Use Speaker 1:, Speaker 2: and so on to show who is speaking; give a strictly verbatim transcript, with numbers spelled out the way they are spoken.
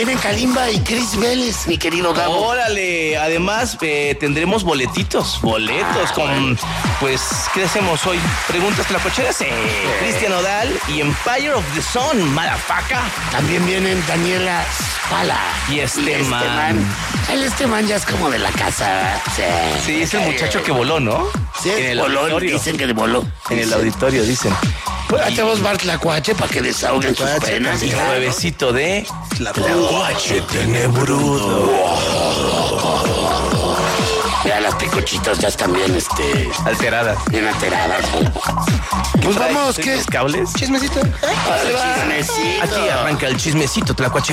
Speaker 1: Vienen Kalimba y Chris Vélez, mi querido Gabo.
Speaker 2: Órale, además eh, tendremos boletitos, boletos
Speaker 1: Ah,
Speaker 2: con,
Speaker 1: bueno.
Speaker 2: pues, ¿qué hacemos hoy? Preguntas tlacocheras, eh, Cristian Odal y Empire of the Sun, Malafaca.
Speaker 1: También vienen Daniela Spala.
Speaker 2: Y este man.
Speaker 1: El este man ya es como de la casa. Sí,
Speaker 2: Sí, es el muchacho que voló, ¿no?
Speaker 1: Sí,
Speaker 2: en el
Speaker 1: voló,
Speaker 2: auditorio.
Speaker 1: dicen que voló.
Speaker 2: En el auditorio, dicen.
Speaker 1: Pues hacemos Bart Tlacuache para que desahoguen sus
Speaker 3: Tlacuache,
Speaker 1: penas.
Speaker 2: Y
Speaker 1: claro.
Speaker 2: nuevecito de...
Speaker 1: Tlacuache tenebrudo. Ya las picochitas ya están bien, este,
Speaker 2: Alterada.
Speaker 1: bien alteradas. Pues vamos, ¿qué?
Speaker 2: ¿Los cables?
Speaker 3: Chismecito.
Speaker 1: Chismecito.
Speaker 2: Aquí arranca el chismecito, Tlacuache.